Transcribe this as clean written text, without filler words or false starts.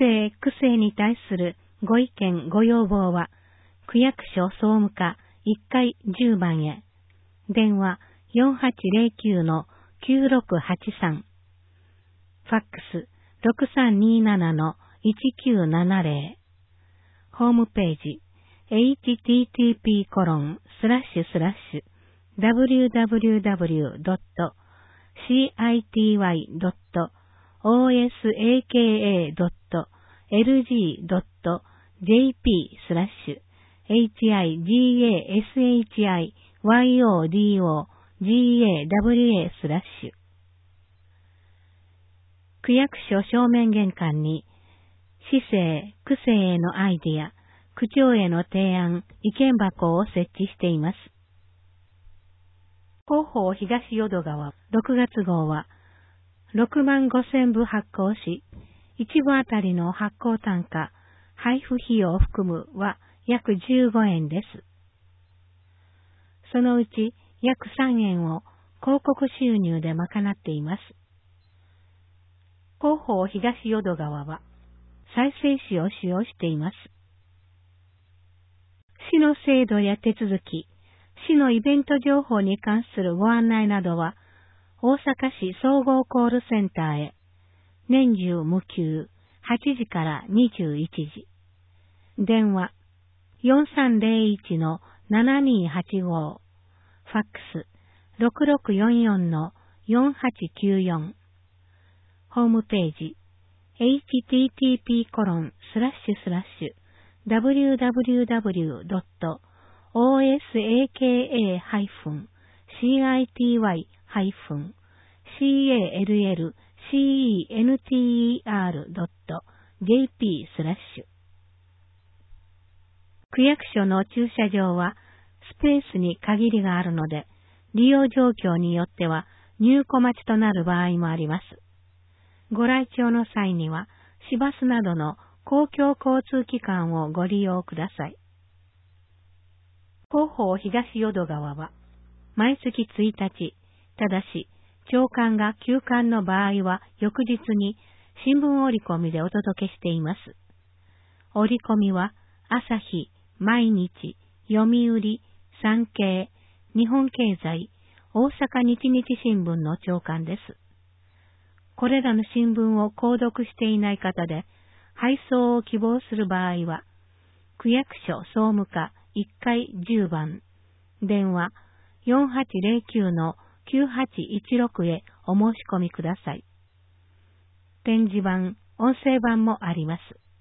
生・区政に対するご意見ご要望は、区役所総務課1階10番へ。電話4809-9683。ファックス6327-1970。ホームページ www.city.osaka.higashiyodogawa/区役所正面玄関に、市政・区政へのアイディア、区長への提案、意見箱を設置しています。広報東淀川6月号は、65,000部発行し、1部あたりの発行単価、配布費用を含むは約15円です。そのうち約3円を広告収入で賄っています。広報東淀川は再生紙を使用しています。市の制度や手続き、市のイベント情報に関するご案内などは、大阪市総合コールセンターへ、年中無休、8時から21時。電話、4301-7285。ファックス、6644-4894。ホームページ、http://www.osaka-center.jp/区役所の駐車場はスペースに限りがあるので、利用状況によっては入庫待ちとなる場合もあります。ご来庁の際には、市バスなどの公共交通機関をご利用ください。広報東淀川は、毎月1日、ただし、朝刊が休刊の場合は翌日に新聞折り込みでお届けしています。折り込みは、朝日、毎日、読売、産経、日本経済、大阪日日新聞の朝刊です。これらの新聞を購読していない方で、配送を希望する場合は、区役所総務課1階10番、電話4809-9816へお申し込みください。展示版、音声版もあります。